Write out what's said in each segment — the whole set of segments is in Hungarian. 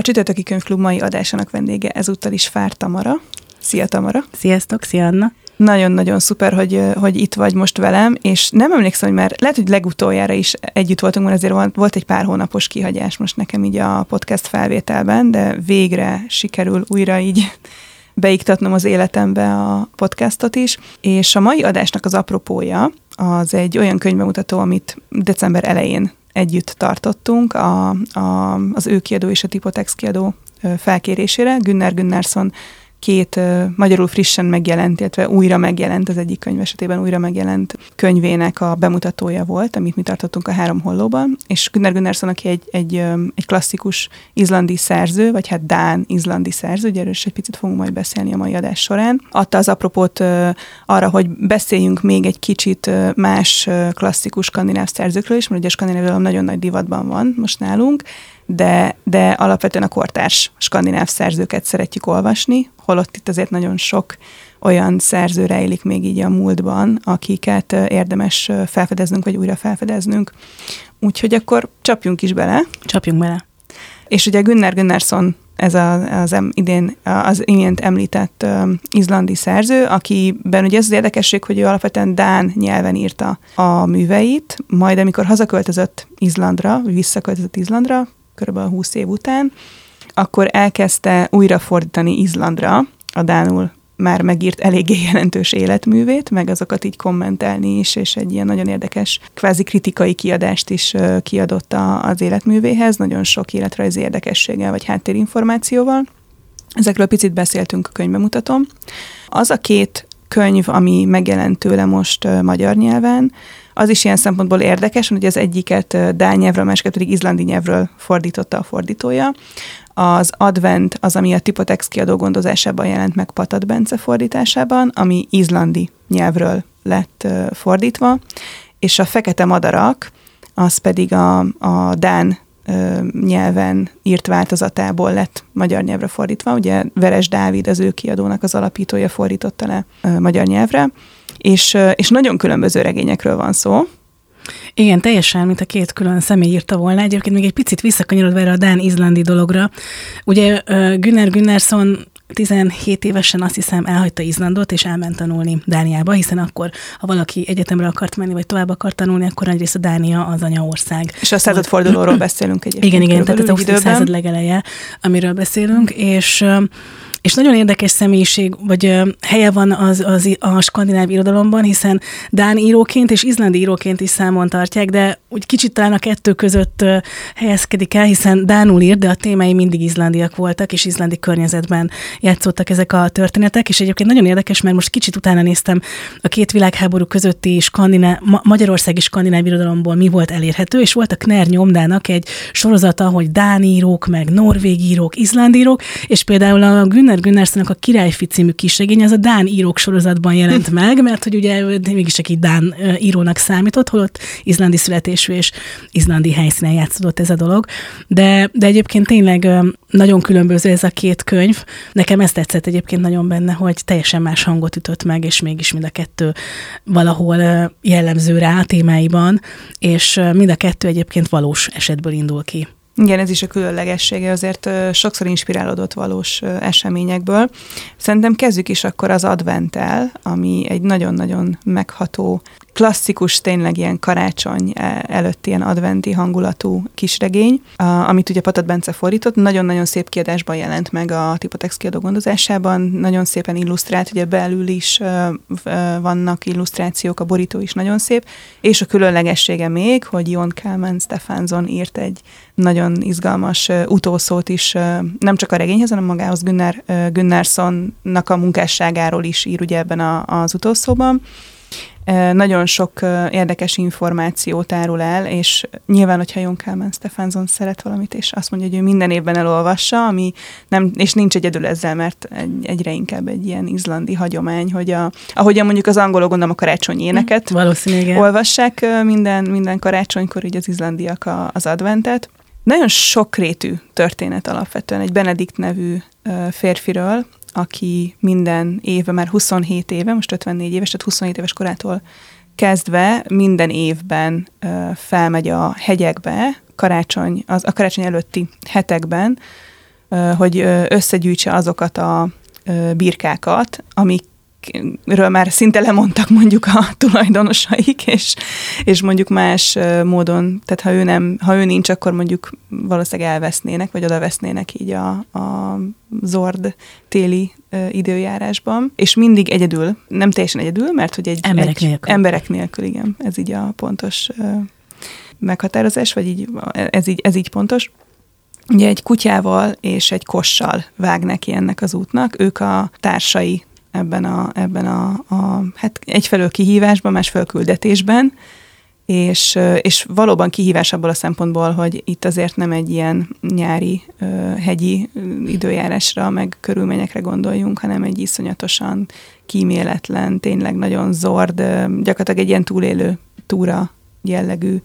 Csütörtöki Könyvklub mai adásának vendége ezúttal is Fár Tamara. Szia, Tamara! Sziasztok, szia, Anna! Nagyon-nagyon szuper, hogy itt vagy most velem, és nem emlékszem, hogy már lehet, hogy legutoljára is együtt voltunk, mert azért volt egy pár hónapos kihagyás most nekem így a podcast felvételben, de végre sikerül újra így beiktatnom az életembe a podcastot is, és a mai adásnak az apropója az egy olyan könyvbemutató, amit december elején együtt tartottunk, az ő kiadó és a Typotex kiadó felkérésére. Günner Gunnarsson két magyarul frissen megjelent, illetve újra megjelent, az egyik könyv esetében újra megjelent könyvének a bemutatója volt, amit mi tartottunk a Három Hollóban, és Günner Gunnarsson, aki egy klasszikus izlandi szerző, vagy hát dán-izlandi szerző, ugye erről is egy picit fogunk majd beszélni a mai adás során, adta az apropót arra, hogy beszéljünk még egy kicsit más klasszikus skandináv szerzőkről is, mert ugye a skandináv irodalom nagyon nagy divatban van most nálunk, de alapvetően a kortárs skandináv szerzőket szeretjük olvasni, holott itt azért nagyon sok olyan szerző rejlik még így a múltban, akiket érdemes felfedeznünk, vagy újra felfedeznünk. Úgyhogy akkor csapjunk is bele. Csapjunk bele. És ugye Günner Gunnarsson, ez az imént említett izlandi szerző, akiben ugye ez az érdekesség, hogy ő alapvetően dán nyelven írta a műveit, majd amikor hazaköltözött Izlandra, vagy visszaköltözött Izlandra, körülbelül 20 év után, akkor elkezdte újrafordítani izlandra a dánul már megírt eléggé jelentős életművét, meg azokat így kommentelni is, és egy ilyen nagyon érdekes kvázi kritikai kiadást is kiadott az életművéhez, nagyon sok életrajzi érdekességgel vagy háttérinformációval. Ezekről picit beszéltünk a könyvbemutatom. Az a két könyv, ami megjelent tőle most magyar nyelven, az is ilyen szempontból érdekes, hogy az egyiket dán nyelvről, a másikat pedig izlandi nyelvről fordította a fordítója. Az Advent az, ami a Typotex kiadó gondozásában jelent meg Patad Bence fordításában, ami izlandi nyelvről lett fordítva, és a Fekete madarak, az pedig a dán nyelven írt változatából lett magyar nyelvre fordítva. Ugye Veres Dávid, az ő kiadónak az alapítója fordította le magyar nyelvre, és nagyon különböző regényekről van szó. Igen, teljesen, mint a két külön személy írta volna. Egyébként még egy picit visszakanyarodva erre a dán-izlandi dologra. Ugye Günner Gunnarsson 17 évesen azt hiszem elhagyta Izlandot, és elment tanulni Dániába, hiszen akkor, ha valaki egyetemre akart menni, vagy tovább akart tanulni, akkor nagyrészt a Dánia az anyaország. És a századfordulóról beszélünk egyébként. Igen, tehát ez a 20. század legeleje, amiről beszélünk, és nagyon érdekes személyiség, vagy helye van a skandináv irodalomban, hiszen dán íróként és izlandi íróként is számon tartják, de úgy kicsit talán a kettő között helyezkedik el, hiszen dánul ír, de a témái mindig izlandiak voltak, és izlandi környezetben játszottak ezek a történetek, és egyébként nagyon érdekes, mert most kicsit utána néztem a két világháború közötti magyarországi skandináv irodalomból mi volt elérhető, és volt a Kner nyomdának egy sorozata, hogy dán írók, meg norvég írók, izlandi írók, és például a Günner Gunnarssonnak a Királyfi című kisregény, az a dán írók sorozatban jelent meg, mert hogy ugye mégis csak így dán írónak számított, holott izlandi születésű és izlandi helyszínen játszódott ez a dolog. De egyébként tényleg nagyon különböző ez a két könyv. Nekem ez tetszett egyébként nagyon benne, hogy teljesen más hangot ütött meg, és mégis mind a kettő valahol jellemző rá a témáiban, és mind a kettő egyébként valós esetből indul ki. Igen, ez is a különlegessége, azért sokszor inspirálódott valós eseményekből. Szerintem kezdjük is akkor az Adventtel, ami egy nagyon-nagyon megható, klasszikus, tényleg ilyen karácsony előtt ilyen adventi hangulatú kisregény, amit ugye Patad Bence fordított. Nagyon-nagyon szép kiadásban jelent meg a Typotex kiadó gondozásában, nagyon szépen illusztrált, ugye belül is vannak illusztrációk, a borító is nagyon szép, és a különlegessége még, hogy Jon Kalman Stefánsson írt egy nagyon izgalmas utószót is, nem csak a regényhez, hanem magához Gunnarssonnak a munkásságáról is ír ugye ebben az utószóban. Nagyon sok érdekes információt árul el, és nyilván, hogyha Jon Kalman Stefánsson szeret valamit, és azt mondja, hogy ő minden évben elolvassa, ami nem, és nincs egyedül ezzel, mert egyre inkább egy ilyen izlandi hagyomány, hogy ahogyan mondjuk az angolok, gondolom a karácsonyi éneket olvassák minden karácsonykor, így az izlandiak az adventet. Nagyon sokrétű történet alapvetően egy Benedikt nevű férfiről, aki minden évben, már 27 éve, most 54 éves, tehát 27 éves korától kezdve minden évben felmegy a hegyekbe, a karácsony előtti hetekben, hogy összegyűjtse azokat a birkákat, amikről már szinte lemondtak mondjuk a tulajdonosaik, és mondjuk más módon, tehát ha ő nincs, akkor mondjuk valószínűleg elvesznének, vagy odavesznének így a zord téli időjárásban. És mindig egyedül, nem teljesen egyedül, mert hogy emberek nélkül, igen, ez így a pontos meghatározás, vagy ez így pontos. Ugye egy kutyával és egy kossal vág neki ennek az útnak, ők a társai ebben a hát egyfelől kihívásban, másfelől küldetésben, és valóban kihívás abból a szempontból, hogy itt azért nem egy ilyen nyári, hegyi időjárásra, meg körülményekre gondoljunk, hanem egy iszonyatosan kíméletlen, tényleg nagyon zord, gyakorlatilag egy ilyen túlélő túra jellegű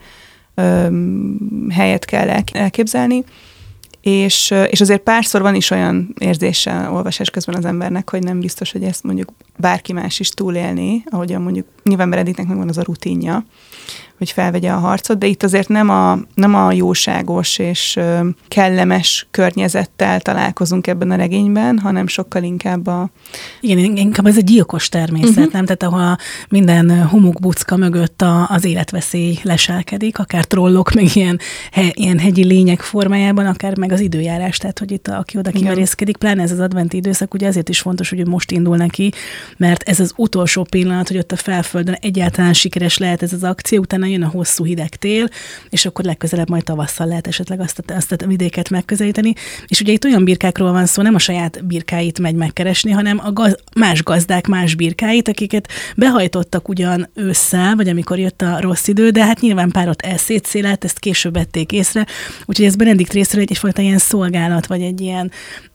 helyet kell elképzelni. És azért párszor van is olyan érzése olvasás közben az embernek, hogy nem biztos, hogy ezt mondjuk bárki más is túlélné, ahogyan mondjuk nyilván Benediktnek megvan az a rutinja, hogy felvegye a harcot, de itt azért nem a jóságos és kellemes környezettel találkozunk ebben a regényben, hanem sokkal inkább Igen, inkább ez egy gyilkos természet, nem? Tehát ahol minden homokbucka mögött az életveszély leselkedik, akár trollok, meg ilyen hegyi lények formájában, akár meg az időjárás, tehát hogy itt aki oda kimerészkedik, pláne ez az adventi időszak, ugye ezért is fontos, hogy most indul neki, mert ez az utolsó pillanat, hogy ott a felföldön egyáltalán sikeres lehet ez az akció, utána jön a hosszú hideg tél, és akkor legközelebb majd tavasszal lehet esetleg azt a vidéket megközelíteni. És ugye itt olyan birkákról van szó, nem a saját birkáit megy megkeresni, hanem más gazdák más birkáit, akiket behajtottak ugyan ősszel, vagy amikor jött a rossz idő, de hát nyilván párot elszétszélelt, ezt később vették észre. Úgyhogy ez Benedikt részéről egyfajta ilyen szolgálat, vagy egy ilyen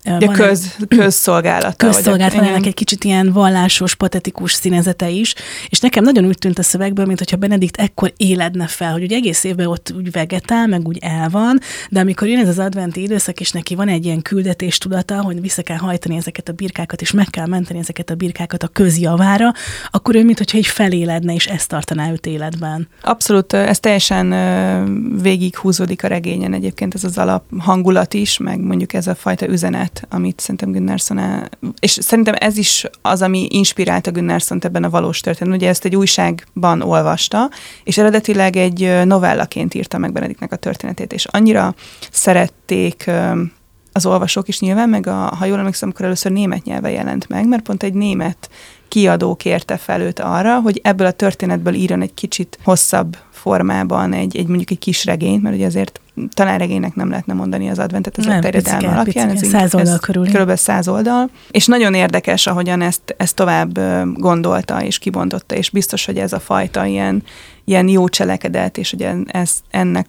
közszolgálat. Van ennek egy kicsit ilyen vallásos, patetikus színezete is, és nekem nagyon úgy tűnt a szövegből, mint hogyha Benedikt ekkor éledne fel, hogy ugye egész évben ott úgy vegetál, meg úgy el van, de amikor jön ez az adventi időszak, és neki van egy ilyen küldetés tudata, hogy vissza kell hajtani ezeket a birkákat, és meg kell menteni ezeket a birkákat a közjavára, akkor ő mintha így feléledne, és ezt tartaná őt életben. Abszolút, ez teljesen végig húzódik a regényen egyébként, ez az alap hangulat is, meg mondjuk ez a fajta üzenet, amit szerintem Gunnarsson és szerintem ez is az, ami inspirálta Gunnarssont ebben a valós történetben. Ugye ezt egy újságban olvasta, és eredetileg egy novellaként írta meg Benediktnek a történetét, és annyira szerették az olvasók is nyilván, meg ha jól emlékszem, akkor először német nyelven jelent meg, mert pont egy német kiadó kérte fel őt arra, hogy ebből a történetből írjon egy kicsit hosszabb formában mondjuk egy kis regényt, mert ugye azért talán regénynek nem lehetne mondani az adventet, ez a terjedelme alapján. Ez 100 oldal körül. Körülbelül 100 oldal. És nagyon érdekes, ahogyan ezt tovább gondolta és kibontotta, és biztos, hogy ez a fajta ilyen jó cselekedet, és ugye ennek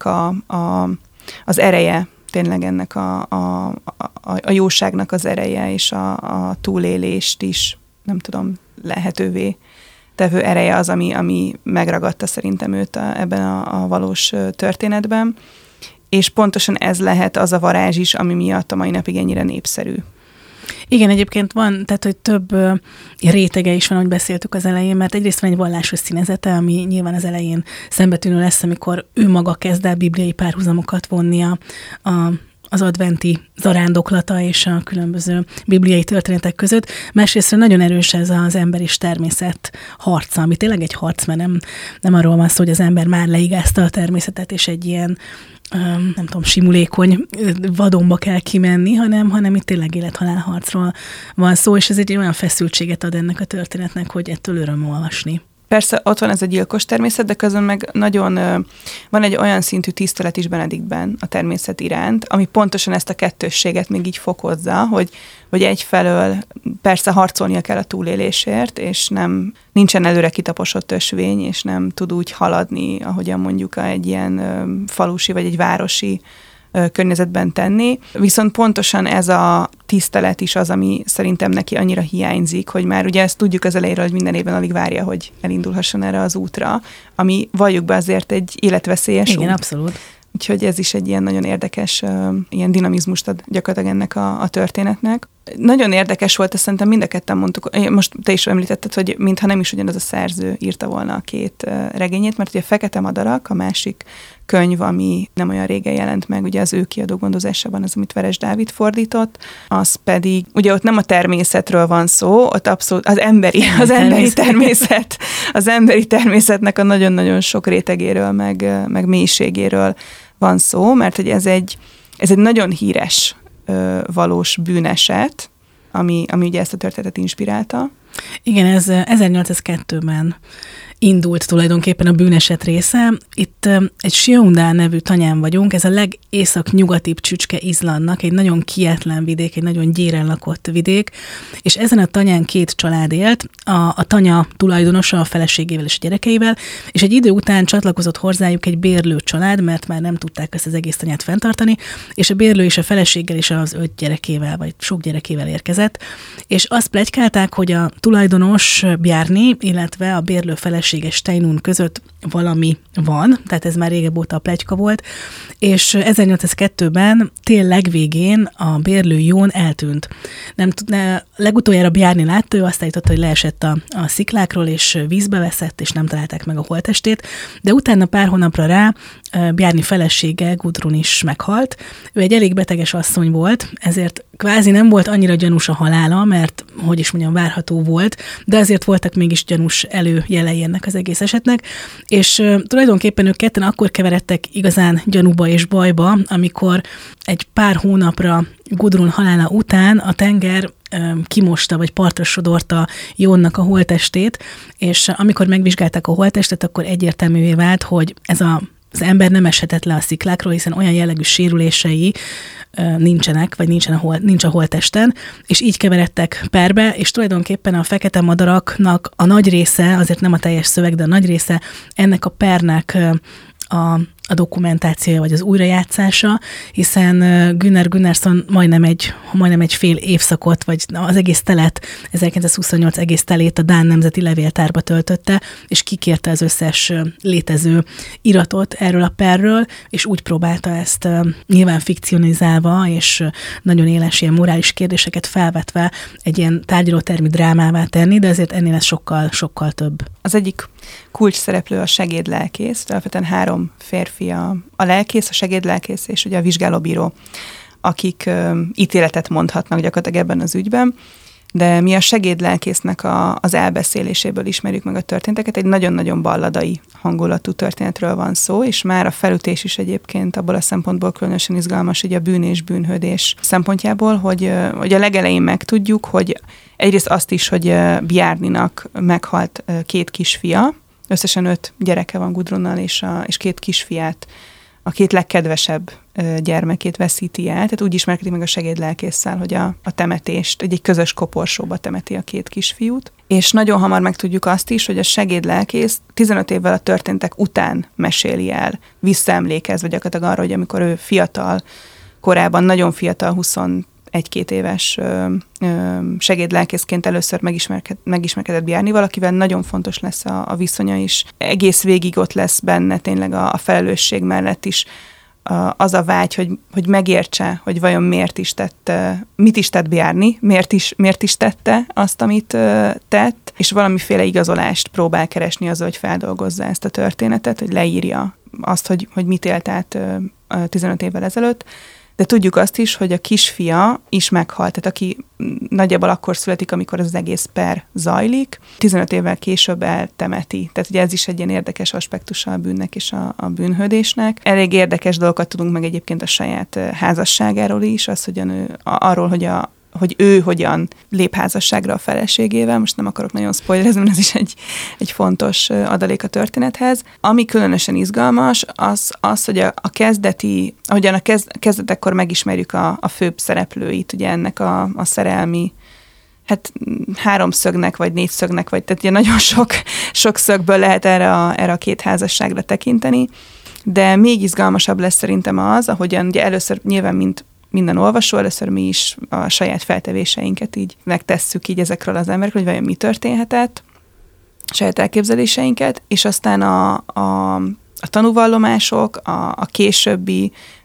az ereje, tényleg ennek a jóságnak az ereje, és a túlélést is, nem tudom, lehetővé tevő ereje az, ami megragadta szerintem őt ebben a valós történetben. És pontosan ez lehet az a varázs is, ami miatt a mai napig ennyire népszerű. Igen, egyébként van, tehát hogy több rétege is van, ahogy beszéltük az elején, mert egyrészt van egy vallásos színezete, ami nyilván az elején szembetűnő lesz, amikor ő maga kezd el bibliai párhuzamokat vonni az adventi zarándoklata és a különböző bibliai történetek között. Másrészt nagyon erős ez az ember és természet harca, ami tényleg egy harc, mert nem arról van szó, hogy az ember már leigázta a természetet, és egy ilyen nem tudom, simulékony vadonba kell kimenni, hanem itt tényleg élet-halál harcról van szó, és ez egy olyan feszültséget ad ennek a történetnek, hogy ettől öröm olvasni. Persze ott van ez a gyilkos természet, de közben meg nagyon van egy olyan szintű tisztelet is Benediktben a természet iránt, ami pontosan ezt a kettősséget még így fokozza, hogy egyfelől persze harcolnia kell a túlélésért, és nincsen előre kitaposott ösvény, és nem tud úgy haladni, ahogyan mondjuk egy ilyen falusi vagy egy városi környezetben tenni. Viszont pontosan ez a tisztelet is az, ami szerintem neki annyira hiányzik, hogy már ugye ezt tudjuk az elejéről, hogy minden évben alig várja, hogy elindulhasson erre az útra, ami valljuk be azért egy életveszélyes út. Igen, abszolút. Úgyhogy ez is egy ilyen nagyon érdekes, ilyen dinamizmust ad gyakorlatilag ennek a történetnek. Nagyon érdekes volt, ezt szerintem mind a ketten mondtuk, most te is említetted, hogy mintha nem is ugyanaz a szerző írta volna a két regényét, mert ugye a Fekete Madarak, a másik könyv, ami nem olyan régen jelent meg, ugye az ő kiadó gondozásában, az, amit Veres Dávid fordított, az pedig, ugye ott nem a természetről van szó, ott abszolút az emberi természet, az emberi természetnek a nagyon-nagyon sok rétegéről, meg mélységéről van szó, mert hogy ez egy nagyon híres valós bűneset, ami ugye ezt a történetet inspirálta. Igen, ez 1802-ben indult tulajdonképpen a bűneset része. Itt egy Sjöundál nevű tanyán vagyunk, ez a legészak-nyugatibb csücske Izlandnak, egy nagyon kietlen vidék, egy nagyon gyéren lakott vidék, és ezen a tanyán 2 család élt, a tanya tulajdonosa a feleségével és a gyerekeivel, és egy idő után csatlakozott hozzájuk egy bérlő család, mert már nem tudták ezt az egész tanyát fenntartani, és a bérlő is a feleséggel és az 5 gyerekével, vagy sok gyerekével érkezett, és azt pletykálták, hogy a tulajdonos Bjarni, illetve a bérlő felesége Steinun között valami van, tehát ez már régebb óta a pletyka volt, és 1802-ben tél legvégén a bérlő Jón eltűnt. Legutoljára Bjarni látta, ő azt állította, hogy leesett a sziklákról, és vízbe veszett, és nem találták meg a holttestét, de utána pár hónapra rá Bjarni felesége, Gudrun is meghalt. Ő egy elég beteges asszony volt, ezért kvázi nem volt annyira gyanús a halála, mert, hogy is mondjam, várható volt, de azért voltak mégis gyanús előjelei ennek az egész esetnek, és tulajdonképpen ők ketten akkor keveredtek igazán gyanúba és bajba, amikor egy pár hónapra Gudrun halála után a tenger kimosta, vagy partra sodorta Jónnak a holttestét, és amikor megvizsgálták a holttestet, akkor egyértelművé vált, hogy az ember nem eshetett le a sziklákról, hiszen olyan jellegű sérülései nincsenek, vagy nincs a holttesten, és így keveredtek perbe, és tulajdonképpen a fekete madaraknak a nagy része, azért nem a teljes szöveg, de a nagy része ennek a pernek a dokumentációja, vagy az újrajátszása, hiszen Gunnar Gunnarsson majdnem egy fél évszakot, vagy az egész telet, 1928 egész telét a Dán Nemzeti Levéltárba töltötte, és kikérte az összes létező iratot erről a perről, és úgy próbálta ezt nyilván fikcionalizálva, és nagyon éles ilyen morális kérdéseket felvetve egy ilyen tárgyalótermi drámává tenni, de azért ennél ez sokkal, sokkal több. Az egyik kulcs szereplő a segédlelkész, alapvetően 3 férfi, a lelkész, a segédlelkész és ugye a vizsgálóbíró, akik ítéletet mondhatnak gyakorlatilag ebben az ügyben, de mi a segédlelkésznek az elbeszéléséből ismerjük meg a történeteket, egy nagyon-nagyon balladai hangulatú történetről van szó, és már a felütés is egyébként abból a szempontból különösen izgalmas, ugye a bűn és bűnhődés szempontjából, hogy a legelején megtudjuk, hogy egyrészt azt is, hogy Bjarninak meghalt 2 kisfia, összesen 5 gyereke van Gudrunnal, és 2 kisfiát, a 2 legkedvesebb gyermekét veszíti el, tehát úgy ismerkedik meg a segédlelkésszel, hogy a temetést egy közös koporsóba temeti a 2 kisfiút. És nagyon hamar megtudjuk azt is, hogy a segédlelkész 15 évvel a történtek után meséli el, visszaemlékezve gyakorlatilag arra, hogy amikor ő fiatal, korábban nagyon fiatal, 21-2 éves segédlelkészként először megismerkedett Bjarnival, akivel nagyon fontos lesz a viszonya is. Egész végig ott lesz benne tényleg a felelősség mellett is az a vágy, hogy megértse, hogy vajon mit is tett Bjarni, miért is tette azt, amit tett, és valamiféle igazolást próbál keresni azzal, hogy feldolgozza ezt a történetet, hogy leírja azt, hogy mit élt át 15 évvel ezelőtt. De tudjuk azt is, hogy a kisfia is meghalt, tehát aki nagyjából akkor születik, amikor az egész per zajlik, 15 évvel később eltemeti. Tehát ugye ez is egy ilyen érdekes aspektusa a bűnnek és a bűnhődésnek. Elég érdekes dolgokat tudunk meg egyébként a saját házasságáról is, az, hogy arról, hogy ő hogyan lép házasságra a feleségével, most nem akarok nagyon spoilerezni, mert ez is egy fontos adalék a történethez. Ami különösen izgalmas, az hogy a kezdeti, ahogyan a kezdetekkor megismerjük a főbb szereplőit, ugye ennek a szerelmi, hát 3 szögnek, vagy 4 szögnek, vagy tehát ugye nagyon sok szögből lehet erre a 2 házasságra tekinteni, de még izgalmasabb lesz szerintem az, ahogyan ugye először nyilván mint minden olvasó, először mi is a saját feltevéseinket így megtesszük így ezekről az emberekről, hogy vajon mi történhetett, saját elképzeléseinket, és aztán a tanúvallomások, a későbbi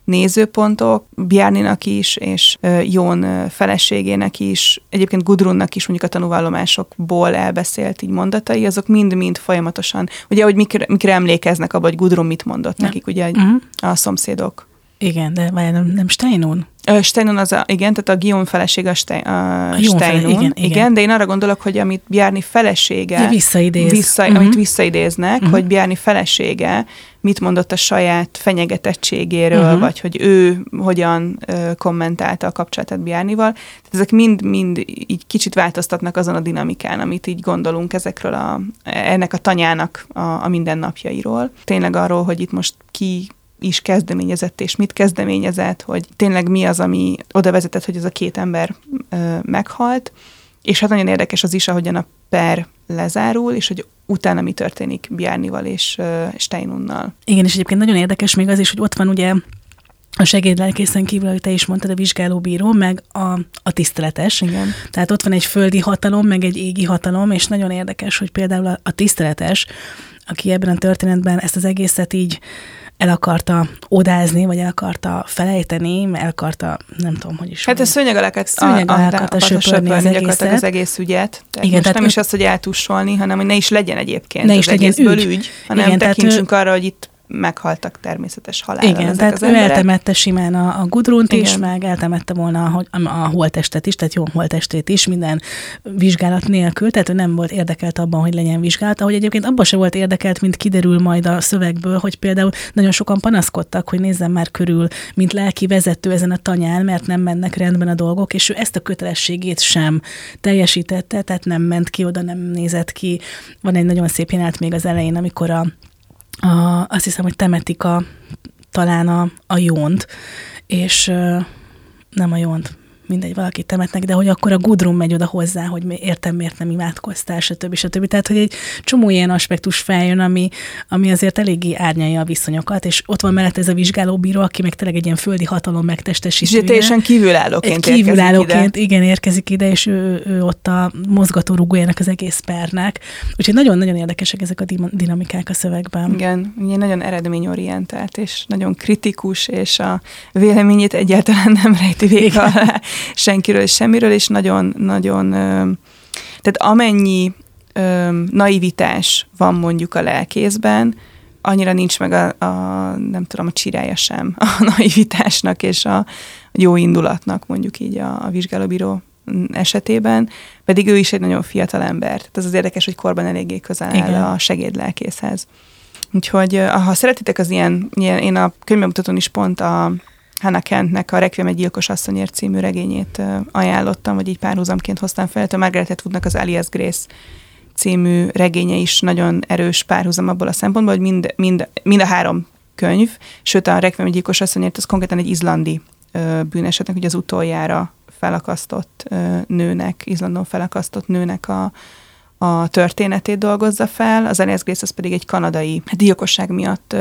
nézőpontok, Bjarninak is, és Jón feleségének is, egyébként Gudrunnak is mondjuk a tanúvallomásokból elbeszélt így mondatai, azok mind-mind folyamatosan, ugye, hogy mikre emlékeznek abba, hogy Gudrun mit mondott nekik, ugye a szomszédok. Igen, de nem Steinun? Steinun igen, tehát a Guillaume feleség a Steinun. Igen, de én arra gondolok, hogy amit Bjarni felesége amit visszaidéznek, hogy Bjarni felesége mit mondott a saját fenyegetettségéről, vagy hogy ő hogyan kommentálta a kapcsolatát Bjarnival. Ezek mind így kicsit változtatnak azon a dinamikán, amit így gondolunk ennek a tanyának a mindennapjairól. Tényleg arról, hogy itt most ki is kezdeményezett, és mit kezdeményezett, hogy tényleg mi az, ami oda vezetett, hogy ez a két ember meghalt, és hát nagyon érdekes az is, ahogyan a per lezárul, és hogy utána mi történik Bjarnival és Steinunnal. Igen, és egyébként nagyon érdekes még az is, hogy ott van ugye a segédlelkészen kívül, ahogy te is mondtad, a vizsgálóbíró, meg a tiszteletes. Igen. Tehát ott van egy földi hatalom, meg egy égi hatalom, és nagyon érdekes, hogy például a tiszteletes, aki ebben a történetben ezt az egészet így el akarta odázni, vagy el akarta felejteni, el akarta, nem tudom, hogy is. Hát a szőnyeg alá akarta söpörni az egész ügyet. Igen, most tehát nem is az, hogy eltussolni, hanem hogy ne is legyen egyébként ne is az egészből ügy, hanem igen, tekintsünk arra, hogy itt meghaltak természetes halállal. Igen, tehát ő eltemette simán a Gudrunt is, meg eltemette volna a holttestet is, tehát jó holttestét is, minden vizsgálat nélkül, tehát ő nem volt érdekelt abban, hogy legyen vizsgálat, ahogy egyébként abban se volt érdekelt, mint kiderül majd a szövegből, hogy például nagyon sokan panaszkodtak, hogy nézzem már körül, mint lelki vezető ezen a tanyán, mert nem mennek rendben a dolgok, és ő ezt a kötelességét sem teljesítette, tehát nem ment ki oda, nem nézett ki. Van egy nagyon szép jelenet még az elején, amikor azt hiszem, hogy temetik talán a Jónt, és nem a Jónt, mindegy, valakit temetnek, de hogy akkor a Gudrun megy oda hozzá, hogy értem, miért nem imádkoztál, stb. Tehát, hogy egy csomó ilyen aspektus feljön, ami azért eléggé árnyalja a viszonyokat, és ott van mellett ez a vizsgálóbíró, aki meg tényleg egy ilyen földi hatalom megtestesítője. És teljesen kívülállóként érkezik ide, és ő ott a mozgatórugójának az egész pernek. Úgyhogy nagyon-nagyon érdekesek ezek a dinamikák a szövegben. Igen, nagyon eredményorientált, és nagyon kritikus, és a véleményét egyáltalán nem rejti vége alá senkiről és semmiről, és nagyon, tehát amennyi naivitás van mondjuk a lelkészben, annyira nincs meg nem tudom, a csirája sem a naivitásnak és a jó indulatnak, mondjuk így a vizsgálóbíró esetében, pedig ő is egy nagyon fiatal ember. Tehát az érdekes, hogy korban eléggé közel áll a segédlelkészhez. Úgyhogy ha szeretitek az ilyen én a könyvbemutatón is pont a Hannah Kentnek a Requiem egy gyilkos asszonyért című regényét ajánlottam, vagy így párhuzamként hoztam fel, a Margaret Atwoodnak az Alias Grace című regénye is nagyon erős párhuzam abból a szempontból, hogy mind a három könyv, sőt a Requiem egy gyilkos asszonyért az konkrétan egy izlandi bűnesetnek, ugye az utoljára felakasztott nőnek, Izlandon felakasztott nőnek a történetét dolgozza fel, az Alias Grace az pedig egy kanadai gyilkosság miatt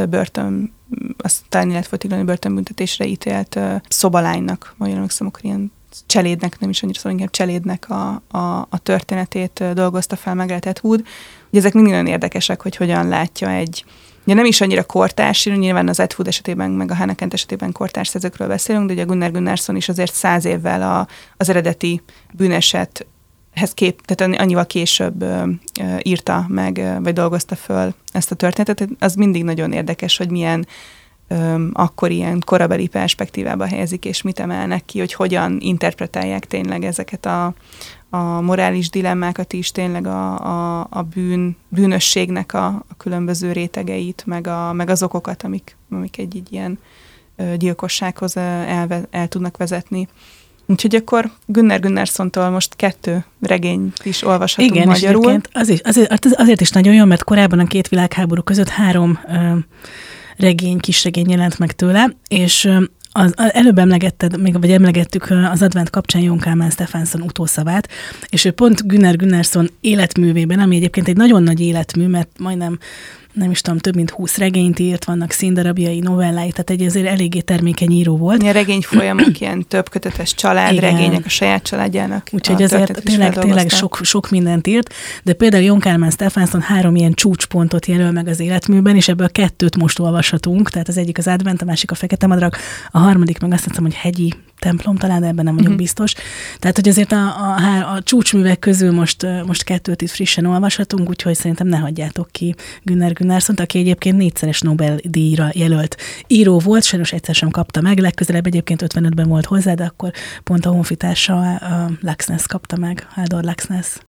aztán életfogytiglani börtönbüntetésre ítélt szobalánynak, vagy emlékszem, akkor ilyen cselédnek, nem is annyira szóval, inkább cselédnek a történetét dolgozta fel Margaret Atwood. Ugye ezek mindig nagyon érdekesek, hogy hogyan látja ugye nem is annyira kortárs, nyilván az Atwood esetében, meg a Hannah Kent esetében kortárs szerzőkről beszélünk, de ugye a Gunnar Gunnarsson is azért 100 évvel az eredeti bűneset tehát annyival később írta meg, vagy dolgozta föl ezt a történetet. Az mindig nagyon érdekes, hogy milyen akkor ilyen korabeli perspektívába helyezik, és mit emelnek ki, hogy hogyan interpretálják tényleg ezeket a morális dilemmákat is, tényleg a bűnösségnek a különböző rétegeit, meg az okokat, amik egy ilyen gyilkossághoz el tudnak vezetni. Úgyhogy akkor Gunnar Gunnarsontól most 2 regényt is olvashatunk igen, magyarul. Igen, azért is nagyon jó, mert korábban a 2 világháború között 3 kisregény jelent meg tőle, és előbb emlegettük az advent kapcsán Jón Kálmán Stephenson utószavát, és ő pont Gunnar Gunnarsson életművében, ami egyébként egy nagyon nagy életmű, mert majdnem nem is tudom, több mint 20 regényt írt, vannak színdarabjai, novellái, tehát egy azért eléggé termékeny író volt. A regényfolyamok ilyen több kötetes családregények a saját családjának. Úgyhogy azért tényleg sok mindent írt, de például John Kálmán Stephenson 3 ilyen csúcspontot jelöl meg az életműben, és ebből 2 most olvashatunk, tehát az egyik az Advent, a másik a Fekete Madarak, a harmadik meg azt hiszem, hogy Hegyi templom, talán ebben nem vagyok biztos. Tehát, hogy azért a csúcsművek közül most 2 itt frissen olvashatunk, úgyhogy szerintem ne hagyjátok ki Gunnar Gunnarssont, aki egyébként 4-szeres Nobel-díjra jelölt író volt, sajnos egyszer sem kapta meg, legközelebb egyébként 55-ben volt hozzá, de akkor pont a honfitársa, a Laxness kapta meg, Haldor Laxness.